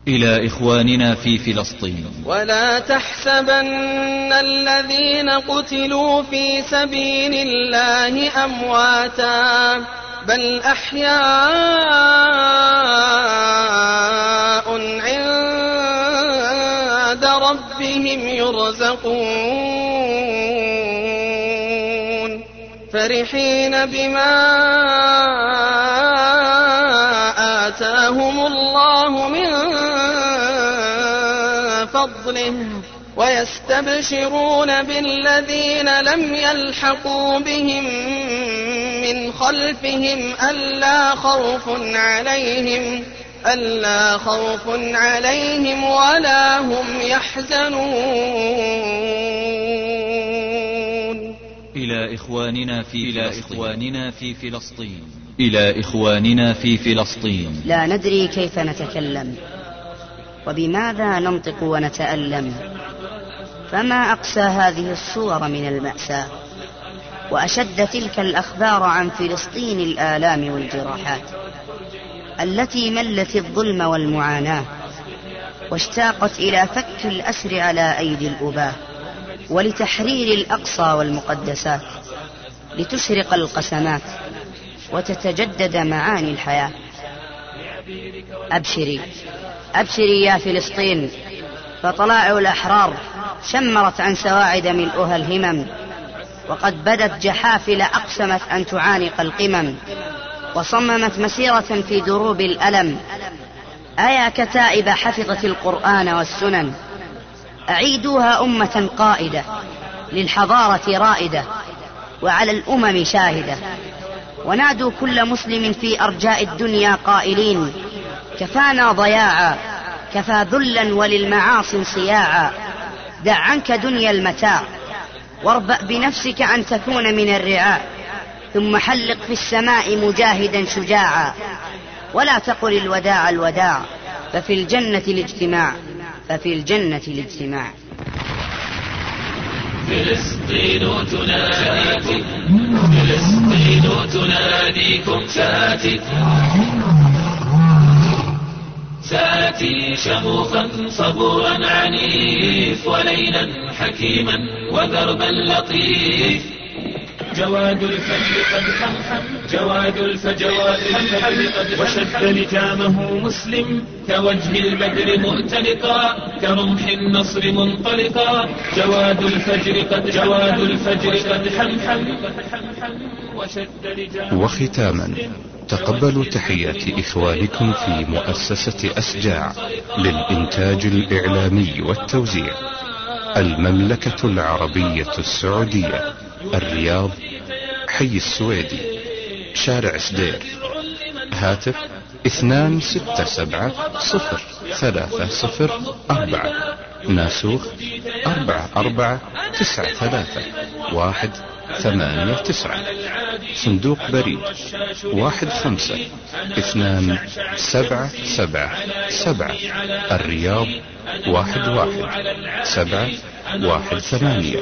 إلى إخواننا في فلسطين. ولا تحسبن الذين قتلوا في سبيل الله أمواتا بل أحياء عند ربهم يرزقون فرحين بما آتاهم الله من فضله ويستبشرون بالذين لم يلحقوا بهم من خلفهم ألا خوف عليهم ولا هم يحزنون. إلى إخواننا في فلسطين. لا ندري كيف نتكلم وبماذا ننطق ونتألم، فما أقسى هذه الصور من المأساة وأشد تلك الأخبار عن فلسطين الآلام والجراحات التي ملت الظلم والمعاناة واشتاقت إلى فك الأسر على أيدي الأباة ولتحرير الأقصى والمقدسات لتشرق القسمات وتتجدد معاني الحياة. أبشري يا فلسطين، فطلائع الأحرار شمرت عن سواعد ملؤها الهمم وقد بدت جحافل أقسمت أن تعانق القمم وصممت مسيرة في دروب الألم. أيا كتائب حفظت القرآن والسنن، أعيدوها أمة قائدة للحضارة رائدة وعلى الأمم شاهدة، ونادوا كل مسلم في أرجاء الدنيا قائلين كفانا ضياعا كفى ذلا وللمعاصي صياعا. دع عنك دنيا المتاع واربأ بنفسك أن تكون من الرعاء، ثم حلق في السماء مجاهدا شجاعا، ولا تقل الوداع الوداع ففي الجنة الاجتماع. فلسطين تناديكم سآتي شموخا صبورا عنيف وليلا حكيما ودربا لطيف. جواد الفجر قد حمحم وشد لجامه مسلم كوجه البدر مؤتلقا كرمح النصر منطلقا. جواد الفجر قد حمحم وشد لجامه. وختاما تقبلوا تحيات إخوانكم في مؤسسة أسجاع للإنتاج الإعلامي والتوزيع، المملكة العربية السعودية، الرياض، حي السويدي، شارع سدير، هاتف 26700304، ناسوخ 4493-189، صندوق بريد 1527777، الرياض 11718.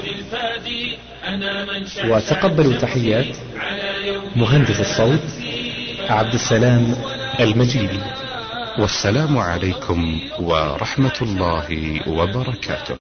وتقبلوا تحيات مهندس الصوت عبد السلام المجيدي. والسلام عليكم ورحمة الله وبركاته.